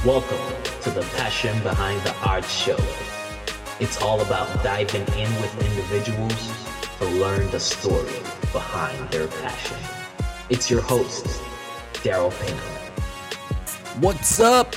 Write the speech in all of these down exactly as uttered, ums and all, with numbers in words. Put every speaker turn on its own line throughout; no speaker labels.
Welcome to the Passion Behind the Art Show. It's all about diving in with individuals to learn the story behind their passion. It's your host, Daryl Pinkham.
What's up?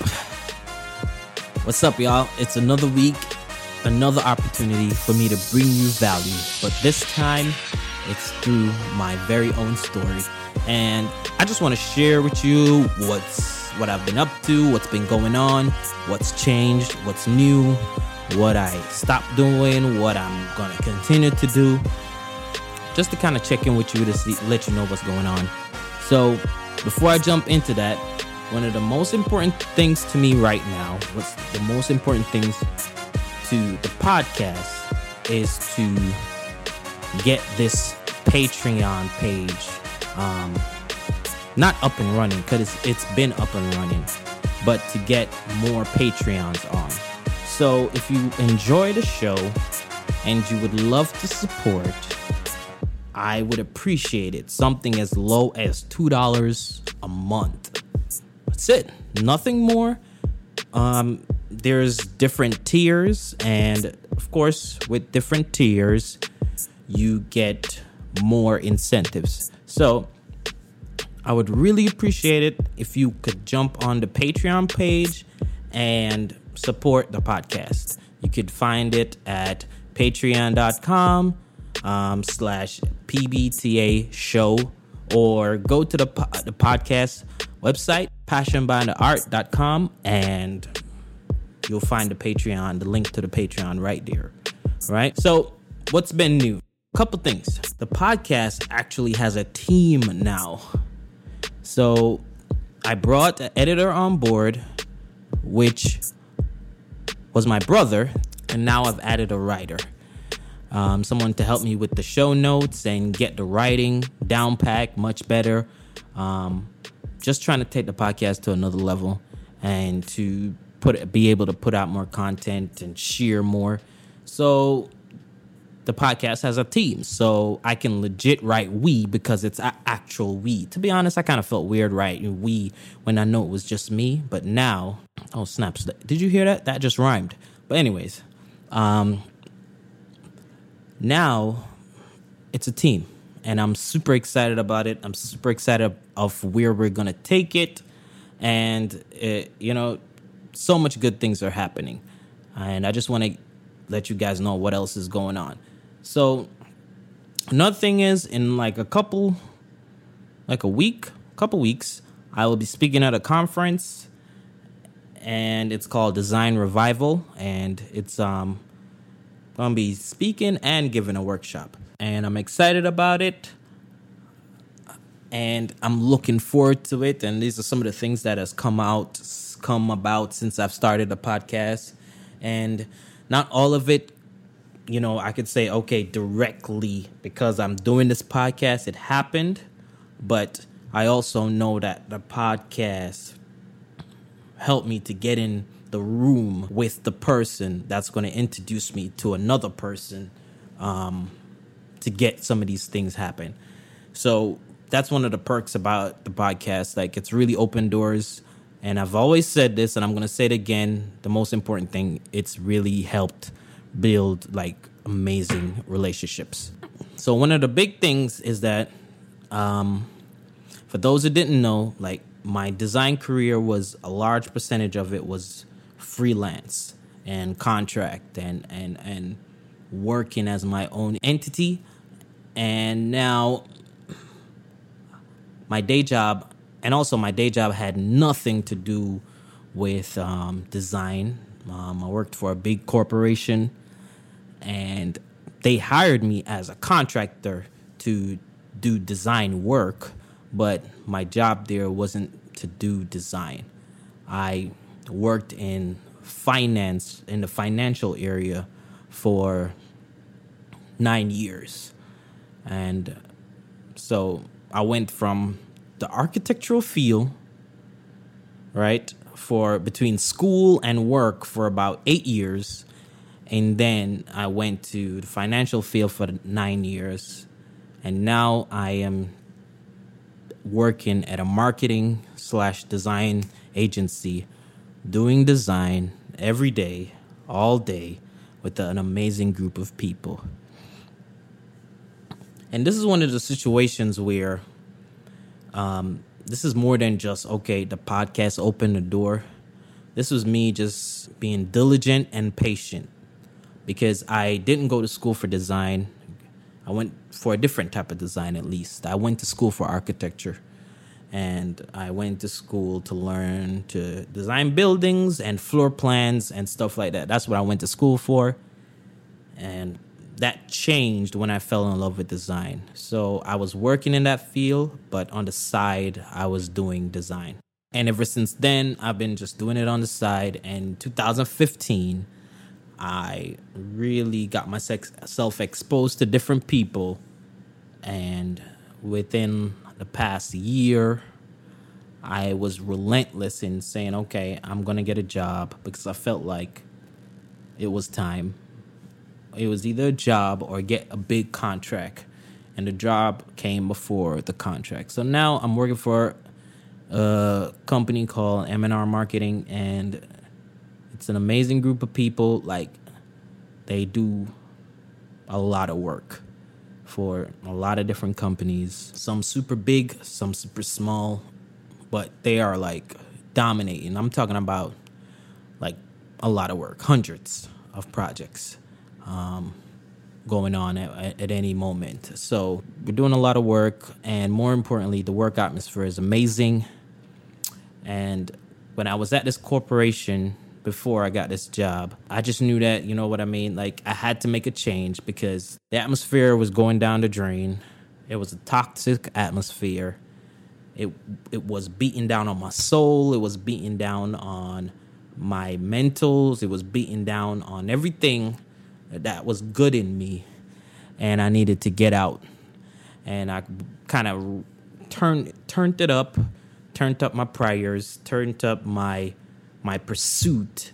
What's up, y'all? It's another week, another opportunity for me to bring you value, but this time it's through my very own story. And I just want to share with you what's what I've been up to, what's been going on, what's changed, what's new, what I stopped doing, what I'm going to continue to do, just to kind of check in with you to see, let you know what's going on. So before I jump into that, one of the most important things to me right now, what's the most important things to the podcast is to get this Patreon page um, not up and running, because it's, it's been up and running, but to get more Patreons on. So if you enjoy the show and you would love to support, I would appreciate it. Something as low as two dollars a month. That's it. Nothing more. Um, there's different tiers, and of course, with different tiers, you get more incentives. So I would really appreciate it if you could jump on the Patreon page and support the podcast. You could find it at patreon.com um, slash PBTA show, or go to the, the podcast website, passion behind the art dot com, and you'll find the Patreon, the link to the Patreon right there. All right. So what's been new? A couple things. The podcast actually has a team now. So I brought an editor on board, which was my brother, and now I've added a writer. Um, someone to help me with the show notes and get the writing down packed much better. Um, just trying to take the podcast to another level and to put be able to put out more content and share more. So the podcast has a team, so I can legit write we because it's a- actual we. To be honest, I kind of felt weird writing we when I know it was just me, but now, oh snaps! Did you hear that? That just rhymed. But anyways, um, now it's a team, and I'm super excited about it. I'm super excited of where we're gonna take it, and it, you know, so much good things are happening, and I just want to let you guys know what else is going on. So another thing is, in like a couple, like a week, couple weeks, I will be speaking at a conference, and it's called Design Revival, and it's um gonna be speaking and giving a workshop, and I'm excited about it, and I'm looking forward to it. And these are some of the things that has come out, come about since I've started the podcast, and not all of it, you know, I could say, okay, directly because I'm doing this podcast, it happened. But I also know that the podcast helped me to get in the room with the person that's going to introduce me to another person um, to get some of these things happen. So that's one of the perks about the podcast. Like, it's really open doors. And I've always said this, and I'm going to say it again. The most important thing, it's really helped build like amazing relationships. So one of the big things is that um, for those who didn't know, like, my design career was a large percentage of it was freelance and contract and, and, and working as my own entity. And now my day job, and also my day job had nothing to do with um, design. Um, I worked for a big corporation, and they hired me as a contractor to do design work, but my job there wasn't to do design. I worked in finance, in the financial area for nine years. And so I went from the architectural field, right, for between school and work for about eight years. And then I went to the financial field for nine years. And now I am working at a marketing slash design agency doing design every day, all day, with an amazing group of people. And this is one of the situations where um, this is more than just, okay, the podcast opened the door. This was me just being diligent and patient, because I didn't go to school for design. I went for a different type of design, at least. I went to school for architecture, and I went to school to learn to design buildings and floor plans and stuff like that. That's what I went to school for. And that changed when I fell in love with design. So I was working in that field, but on the side, I was doing design. And ever since then, I've been just doing it on the side. And in two thousand fifteen, I really got myself exposed to different people. And within the past year, I was relentless in saying, okay, I'm going to get a job, because I felt like it was time. It was either a job or get a big contract. And the job came before the contract. So now I'm working for a company called M and R Marketing, and it's an amazing group of people. Like, they do a lot of work for a lot of different companies. Some super big, some super small, but they are like dominating. I'm talking about like a lot of work, hundreds of projects um, going on at, at any moment. So we're doing a lot of work, and more importantly, the work atmosphere is amazing. And when I was at this corporation before I got this job, I just knew that, you know what I mean? Like, I had to make a change, because the atmosphere was going down the drain. It was a toxic atmosphere. It it was beating down on my soul. It was beating down on my mentals. It was beating down on everything that was good in me. And I needed to get out. And I kind of turned turned it up, turned up my prayers, turned up my my pursuit,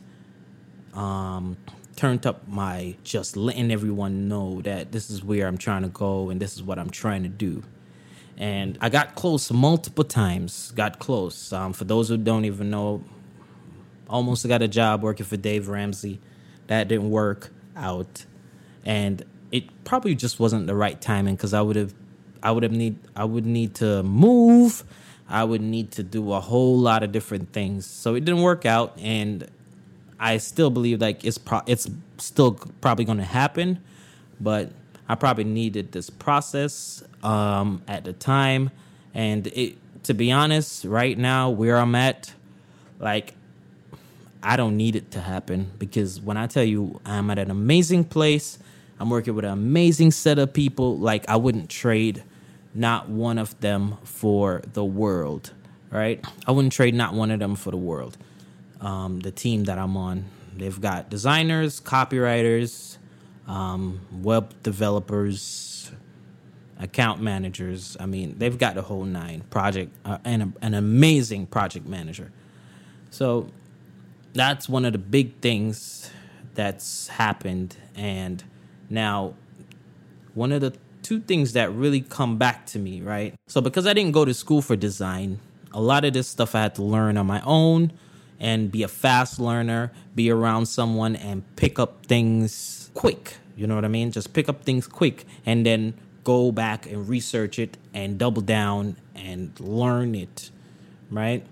um, turned up my just letting everyone know that this is where I'm trying to go and this is what I'm trying to do. And I got close multiple times, got close. Um, for those who don't even know, almost got a job working for Dave Ramsey. That didn't work out. And it probably just wasn't the right timing, because I would have, I would have need, I would need to move. I would need to do a whole lot of different things. So it didn't work out, and I still believe like it's pro- it's still probably going to happen, but I probably needed this process um, at the time. And it, to be honest, right now where I'm at, like, I don't need it to happen, because when I tell you I'm at an amazing place, I'm working with an amazing set of people, like, I wouldn't trade not one of them for the world, right? I wouldn't trade not one of them for the world. Um, the team that I'm on, they've got designers, copywriters, um, web developers, account managers. I mean, they've got the whole nine. Project uh, and a, an amazing project manager. So that's one of the big things that's happened. And now one of the two things that really come back to me, right? So because I didn't go to school for design, a lot of this stuff I had to learn on my own and be a fast learner, be around someone and pick up things quick. You know what I mean? Just pick up things quick and then go back and research it and double down and learn it, right?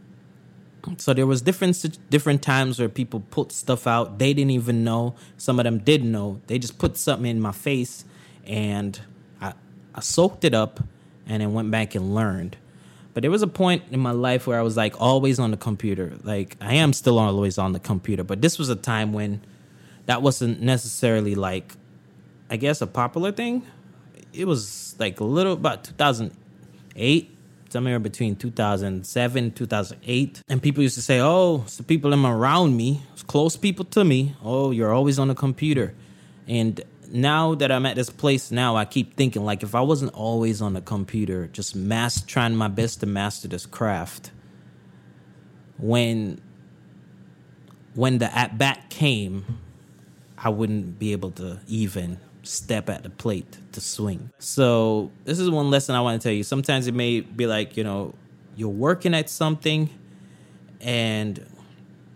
So there was different different times where people put stuff out they didn't even know. Some of them did know. They just put something in my face, and I, I soaked it up and then went back and learned. But there was a point in my life where I was like always on the computer. Like, I am still always on the computer, but this was a time when that wasn't necessarily like, I guess, a popular thing. It was like a little about two thousand eight, somewhere between two thousand seven, two thousand eight. And people used to say, oh, it's the people in around me, it's close people to me. Oh, you're always on the computer. And now that I'm at this place now, I keep thinking, like, if I wasn't always on the computer, just mass trying my best to master this craft, when when the at bat came, I wouldn't be able to even step at the plate to swing. So this is one lesson I want to tell you. Sometimes it may be like, you know, you're working at something and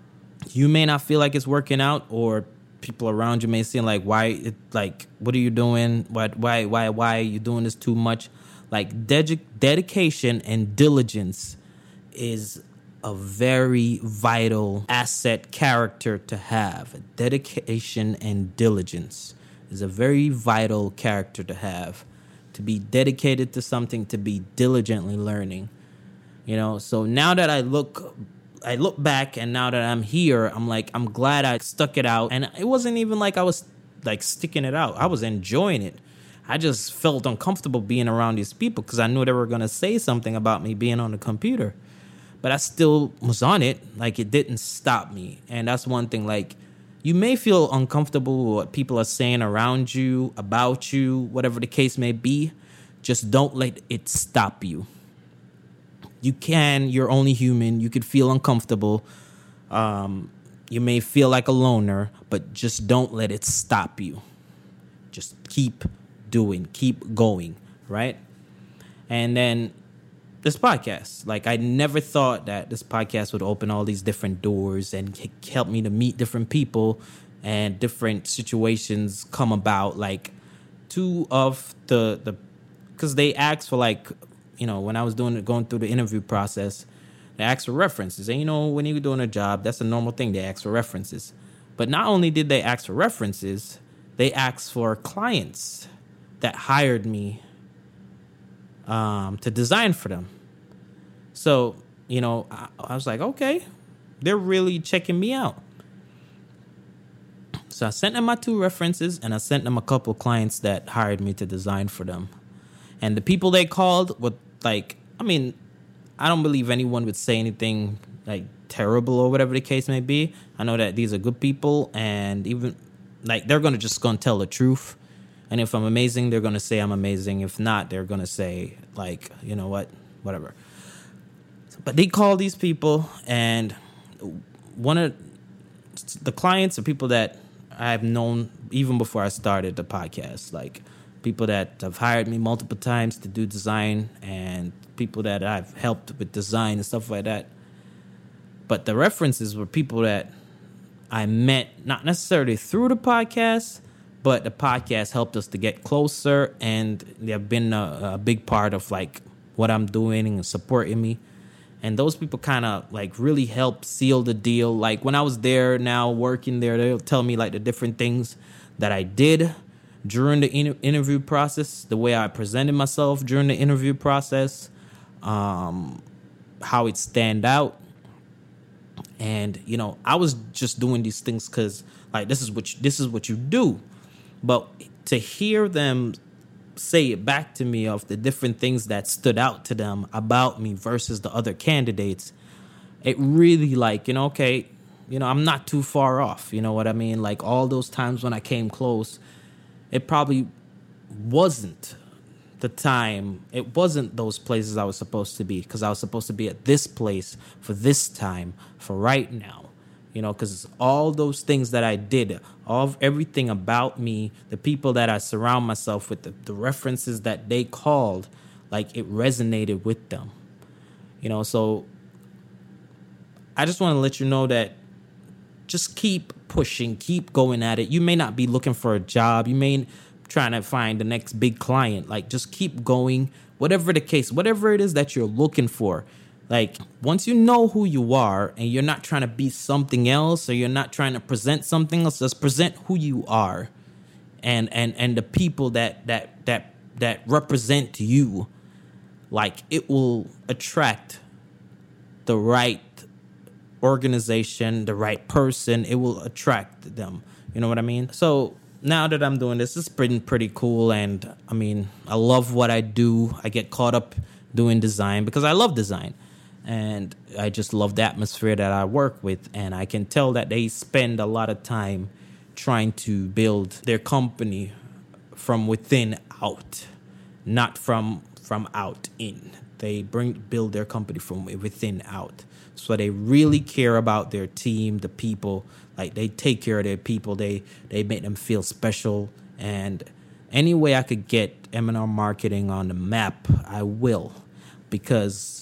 you may not feel like it's working out, or people around you may seem like, why, it, like, what are you doing? What, why, why, why are you doing this too much? Like, ded- dedication and diligence is a very vital asset character to have. Dedication and diligence is a very vital character to have. To be dedicated to something, to be diligently learning. You know, so now that I look I look back, and now that I'm here, I'm like, I'm glad I stuck it out. And it wasn't even like I was like sticking it out. I was enjoying it. I just felt uncomfortable being around these people because I knew they were going to say something about me being on the computer. But I still was on it. Like, it didn't stop me. And that's one thing. Like, you may feel uncomfortable with what people are saying around you, about you, whatever the case may be. Just don't let it stop you. You can. You're only human. You could feel uncomfortable. Um, you may feel like a loner, but just don't let it stop you. Just keep doing, keep going, right? And then this podcast, like, I never thought that this podcast would open all these different doors and help me to meet different people and different situations come about. Like, two of the, the, because they asked for, like, you know, when I was doing going through the interview process, they asked for references. And, you know, when you're doing a job, that's a normal thing. They ask for references. But not only did they ask for references, they asked for clients that hired me um, to design for them. So, you know, I, I was like, okay, they're really checking me out. So I sent them my two references, and I sent them a couple clients that hired me to design for them. And the people they called were like, I mean, I don't believe anyone would say anything like terrible or whatever the case may be. I know that these are good people, and even like they're going to just going to tell the truth. And if I'm amazing, they're going to say I'm amazing. If not, they're going to say, like, you know what, whatever. But they call these people, and one of the clients are people that I've known even before I started the podcast. Like, people that have hired me multiple times to do design, and people that I've helped with design and stuff like that. But the references were people that I met, not necessarily through the podcast, but the podcast helped us to get closer, and they've been a, a big part of, like, what I'm doing and supporting me. And those people kind of, like, really helped seal the deal. Like, when I was there now working there, they'll tell me, like, the different things that I did during the inter- interview process, the way I presented myself during the interview process, um, how it stand out. And, you know, I was just doing these things because, like, this is what you, this is what you do. But to hear them say it back to me of the different things that stood out to them about me versus the other candidates, it really, like, you know, okay, you know, I'm not too far off. You know what I mean? Like, all those times when I came close, it probably wasn't the time. It wasn't those places I was supposed to be, because I was supposed to be at this place for this time, for right now. You know, because all those things that I did, all everything about me, the people that I surround myself with, the, the references that they called, like, it resonated with them. You know, so I just want to let you know that just keep pushing, keep going at it. You may not be looking for a job. You may be trying to find the next big client. Like, just keep going, whatever the case, whatever it is that you're looking for. Like, once you know who you are and you're not trying to be something else, or you're not trying to present something else, just present who you are, and and and the people that that that that represent you. Like, it will attract the right organization, the right person. It will attract them. You know what I mean? So now that I'm doing this, it's been pretty cool, and I mean, I love what I do. I get caught up doing design because I love design. And I just love the atmosphere that I work with. And I can tell that they spend a lot of time trying to build their company from within out, not from from out in. They bring build their company from within out. So they really care about their team, the people. Like, they take care of their people. They they make them feel special. And any way I could get M and R Marketing on the map, I will. Because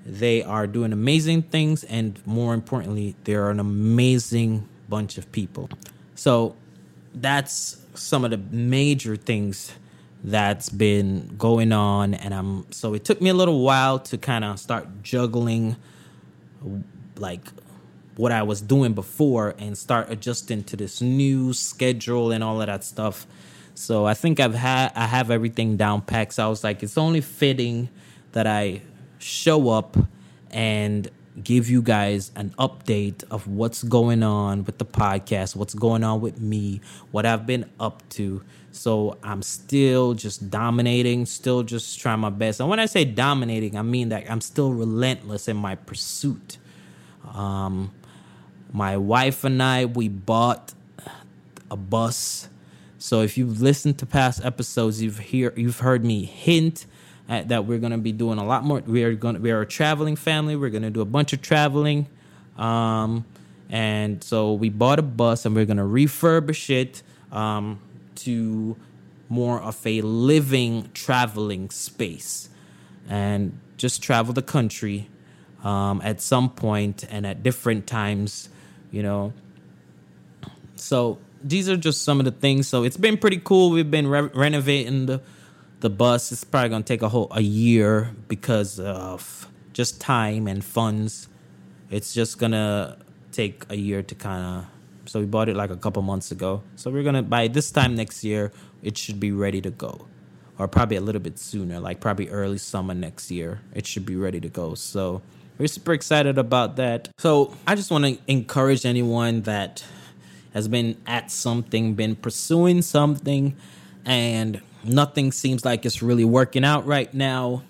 They are doing amazing things, and more importantly, they're an amazing bunch of people. So that's some of the major things that's been going on, and I'm so it took me a little while to kind of start juggling like what I was doing before and start adjusting to this new schedule and all of that stuff. So I think I've had I have everything down packed. So I was like, it's only fitting that I show up and give you guys an update of what's going on with the podcast, what's going on with me, what I've been up to. So I'm still just dominating, still just trying my best. And when I say dominating, I mean that I'm still relentless in my pursuit. Um, my wife and I, we bought a bus. So if you've listened to past episodes, you've hear you've heard me hint at that we're going to be doing a lot more. We are going we are a traveling family. We're going to do a bunch of traveling. Um, and so we bought a bus and we're going to refurbish it um, to more of a living traveling space and just travel the country um, at some point and at different times, you know. So these are just some of the things. So it's been pretty cool. We've been re- renovating the the bus. It's probably going to take a whole a year because of just time and funds. It's just going to take a year to kind of, so we bought it like a couple months ago. So we're going to, by this time next year, it should be ready to go. Or probably a little bit sooner, like probably early summer next year. It should be ready to go. So we're super excited about that. So I just want to encourage anyone that has been at something, been pursuing something, and nothing seems like it's really working out right now,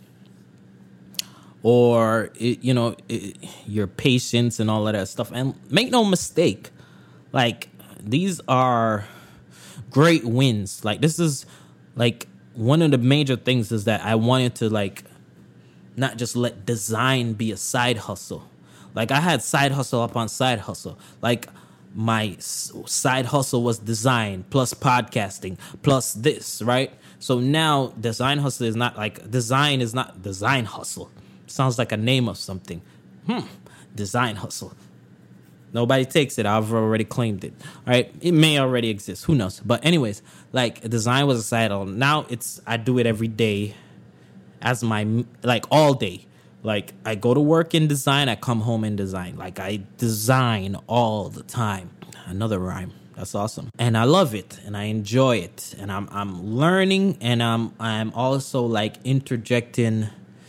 or it, you know it, your patience and all of that stuff. And make no mistake, like these are great wins. Like this is like one of the major things is that I wanted to like not just let design be a side hustle. Like I had side hustle upon side hustle. Like my side hustle was design plus podcasting plus this, right? So now design hustle is not like design is not design hustle. Sounds like a name of something. Hmm. Design hustle. Nobody takes it. I've already claimed it. All right. It may already exist. Who knows? But anyways, like design was a side hustle. Now it's I do it every day as my like all day. Like I go to work in design, I come home in design. Like I design all the time. Another rhyme. That's awesome. And I love it and I enjoy it. And I'm I'm learning and I'm I'm also like interjecting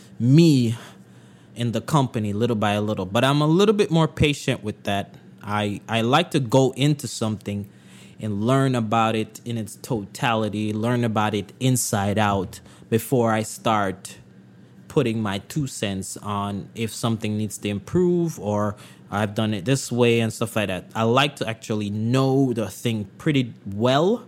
me in the company little by little. But I'm a little bit more patient with that. I I like to go into something and learn about it in its totality, learn about it inside out before I start putting my two cents on if something needs to improve or I've done it this way and stuff like that. I like to actually know the thing pretty well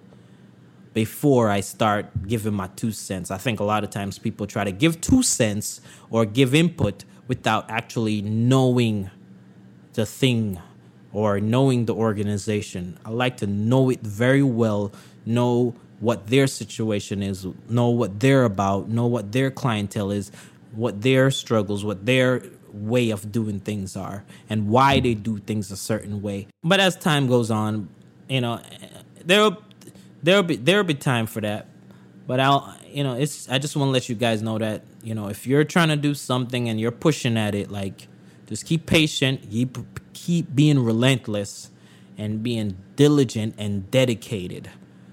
before I start giving my two cents. I think a lot of times people try to give two cents or give input without actually knowing the thing or knowing the organization. I like to know it very well, know what their situation is, know what they're about, know what their clientele is, what their struggles, what their way of doing things are, and why they do things a certain way. But as time goes on, you know, there'll there'll be there'll be time for that. But I'll, you know, it's I just want to let you guys know that, you know, if you're trying to do something and you're pushing at it, like just keep patient, keep keep being relentless, and being diligent and dedicated.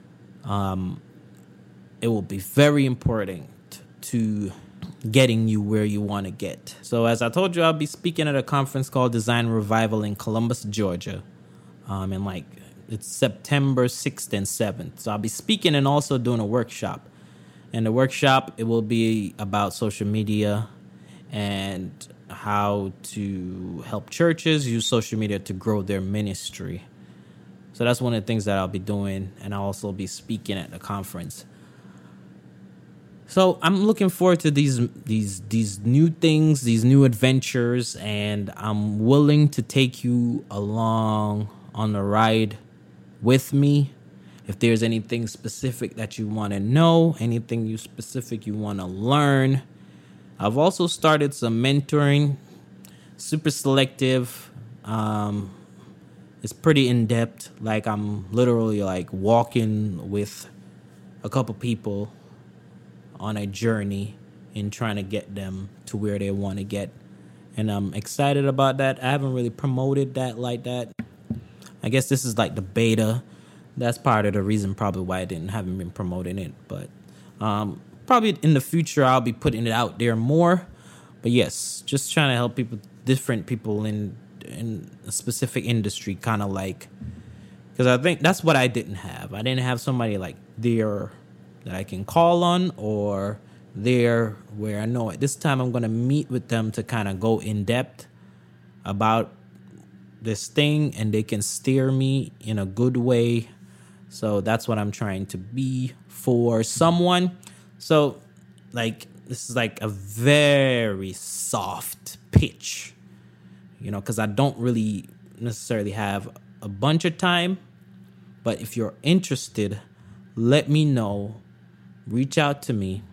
Um, it will be very important to getting you where you want to get. So as I told you, I'll be speaking at a conference called Design Revival in Columbus, Georgia. Um, and like it's September sixth and seventh. So I'll be speaking and also doing a workshop. And the workshop, it will be about social media and how to help churches use social media to grow their ministry. So that's one of the things that I'll be doing. And I'll also be speaking at the conference. So I'm looking forward to these these these new things, these new adventures, and I'm willing to take you along on the ride with me. If there's anything specific that you want to know, anything you specific you want to learn, I've also started some mentoring, super selective. Um, it's pretty in depth. Like I'm literally like walking with a couple people on a journey in trying to get them to where they want to get. And I'm excited about that. I haven't really promoted that like that. I guess this is like the beta. That's part of the reason probably why I didn't haven't been promoting it. But um, probably in the future I'll be putting it out there more. But yes, just trying to help people, different people in in a specific industry, kind of like, because I think that's what I didn't have. I didn't have somebody like there that I can call on, or there where I know at this time I'm going to meet with them to kind of go in depth about this thing, and they can steer me in a good way. So that's what I'm trying to be for someone. So like, this is like a very soft pitch, you know, because I don't really necessarily have a bunch of time. But if you're interested, let me know. Reach out to me.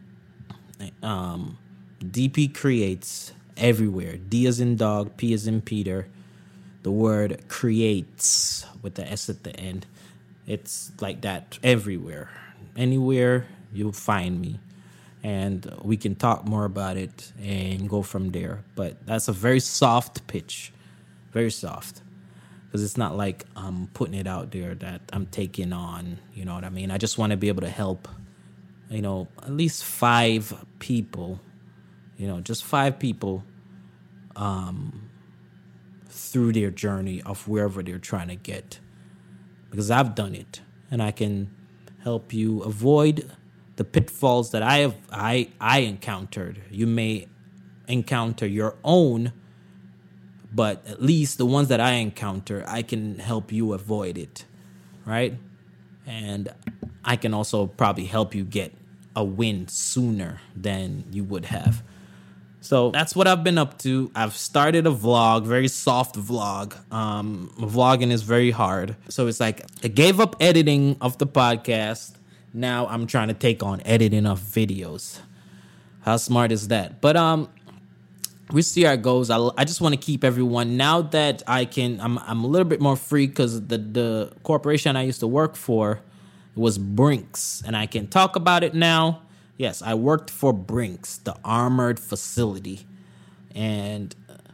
Um, D P Creates everywhere. D as in dog, P as in Peter. The word creates with the S at the end. It's like that everywhere. Anywhere you'll find me. And we can talk more about it and go from there. But that's a very soft pitch. Very soft. Because it's not like I'm putting it out there that I'm taking on. You know what I mean? I just want to be able to help, you know, at least five people. You know, just five people um, through their journey of wherever they're trying to get. Because I've done it. And I can help you avoid the pitfalls that I have I I encountered. You may encounter your own, but at least the ones that I encounter, I can help you avoid it, right? And I can also probably help you get a win sooner than you would have. So that's what I've been up to. I've started a vlog, very soft vlog. Um, vlogging is very hard. So it's like I gave up editing of the podcast. Now I'm trying to take on editing of videos. How smart is that? But um, we see how it goes. I, I just want to keep everyone, now that I can, I'm I'm a little bit more free, because the, the corporation I used to work for was Brinks, and I can talk about it now. Yes, I worked for Brinks, the armored facility. And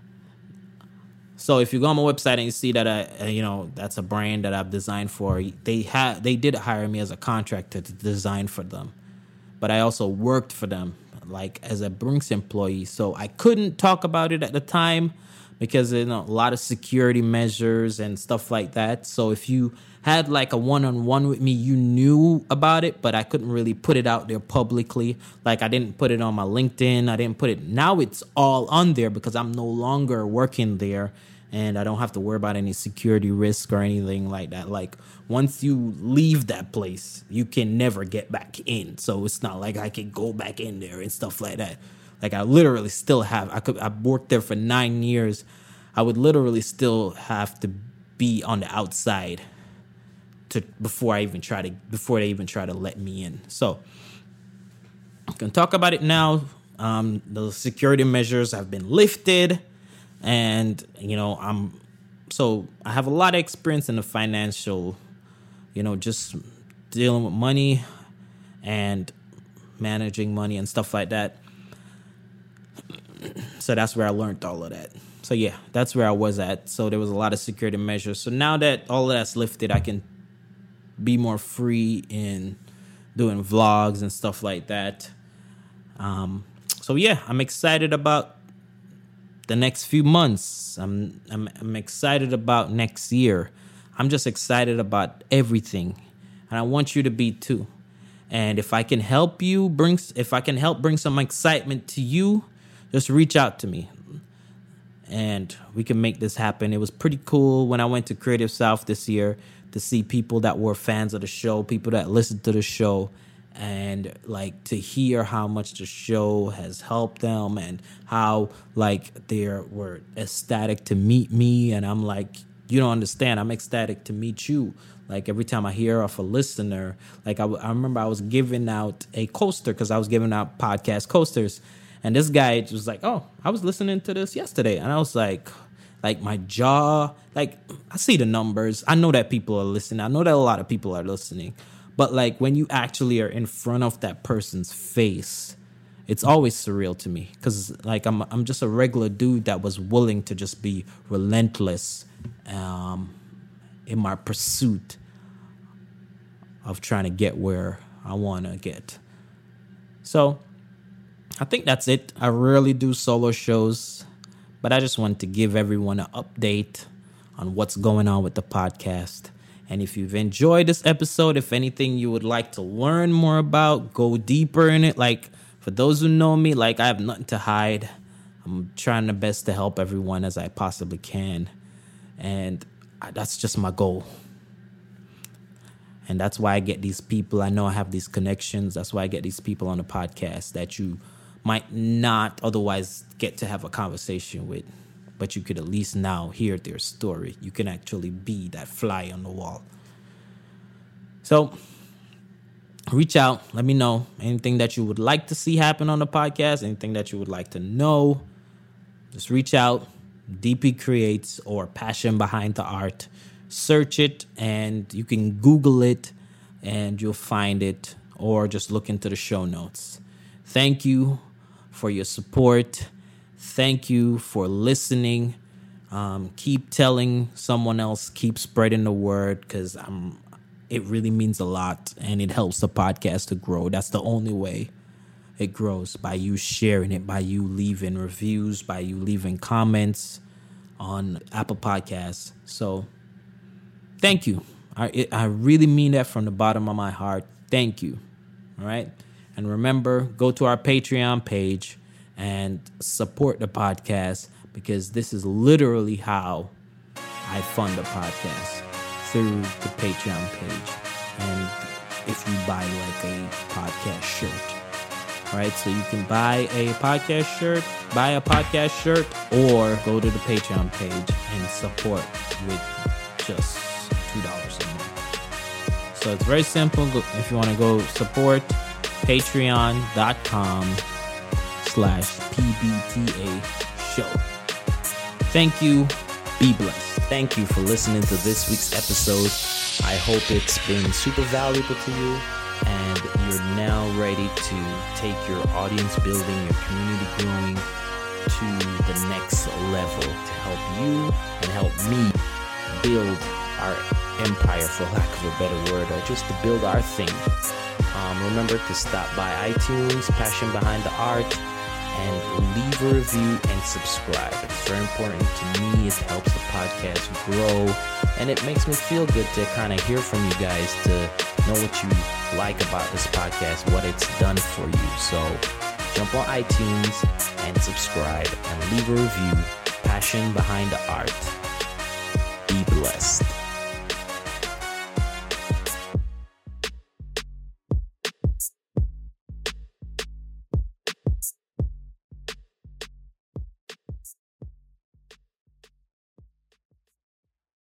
so if you go on my website and you see that, I, you know, that's a brand that I've designed for, they had they did hire me as a contractor to design for them. But I also worked for them, like as a Brinks employee. So I couldn't talk about it at the time because, you know, a lot of security measures and stuff like that. So if you had like a one-on-one with me, you knew about it, but I couldn't really put it out there publicly. Like I didn't put it on my LinkedIn. I didn't put it. Now it's all on there because I'm no longer working there, and I don't have to worry about any security risk or anything like that. Like once you leave that place, you can never get back in. So it's not like I can go back in there and stuff like that. Like I literally still have, I could, I worked there for nine years. I would literally still have to be on the outside to before I even try to before they even try to let me in. So I can talk about it now. Um, the security measures have been lifted, and you know I'm so I have a lot of experience in the financial, you know, just dealing with money and managing money and stuff like that. So that's where I learned all of that. So yeah, that's where I was at. So there was a lot of security measures. So now that all of that's lifted, I can be more free in doing vlogs and stuff like that. Um, so yeah, I'm excited about the next few months. I'm, I'm I'm excited about next year. I'm just excited about everything, and I want you to be too. And if I can help you bring, if I can help bring some excitement to you, just reach out to me, and we can make this happen. It was pretty cool when I went to Creative South this year to see people that were fans of the show, people that listened to the show, and like to hear how much the show has helped them and how like they were ecstatic to meet me. And I'm like, you don't understand. I'm ecstatic to meet you. Like every time I hear of a listener, like I, I remember I was giving out a coaster because I was giving out podcast coasters. And this guy was like, oh, I was listening to this yesterday. And I was like, like my jaw, like I see the numbers. I know that people are listening. I know that a lot of people are listening. But like when you actually are in front of that person's face, it's always surreal to me. Because like I'm I'm just a regular dude that was willing to just be relentless um, in my pursuit of trying to get where I want to get. So I think that's it. I rarely do solo shows, but I just wanted to give everyone an update on what's going on with the podcast. And if you've enjoyed this episode, if anything you would like to learn more about, go deeper in it. Like for those who know me, like I have nothing to hide. I'm trying the best to help everyone as I possibly can. And that's just my goal. And that's why I get these people. I know I have these connections. That's why I get these people on the podcast that you might not otherwise get to have a conversation with. But you could at least now hear their story. You can actually be that fly on the wall. So reach out. Let me know anything that you would like to see happen on the podcast. Anything that you would like to know. Just reach out. D P Creates or Passion Behind the Art. Search it and you can Google it and you'll find it, or just look into the show notes. Thank you for your support. Thank you for listening. Um, keep telling someone else. Keep spreading the word, because I'm. It really means a lot, and it helps the podcast to grow. That's the only way it grows, by you sharing it, by you leaving reviews, by you leaving comments on Apple Podcasts. So thank you. I it, I really mean that from the bottom of my heart. Thank you. All right. And remember, go to our Patreon page and support the podcast, because this is literally how I fund the podcast, through the Patreon page. And if you buy like a podcast shirt, all right? So you can buy a podcast shirt, buy a podcast shirt, or go to the Patreon page and support with just two dollars a month. So it's very simple. If you want to go support, patreon.com slash PBTA show. Thank you. Be blessed. Thank you for listening to this week's episode. I hope it's been super valuable to you, and you're now ready to take your audience building, your community growing to the next level, to help you and help me build our empire, for lack of a better word, or just to build our thing. Um, remember to stop by iTunes, Passion Behind the Art, and leave a review and subscribe. It's very important to me. It helps the podcast grow, and it makes me feel good to kind of hear from you guys, to know what you like about this podcast, what it's done for you. So jump on iTunes and subscribe and leave a review. Passion Behind the Art. Be blessed.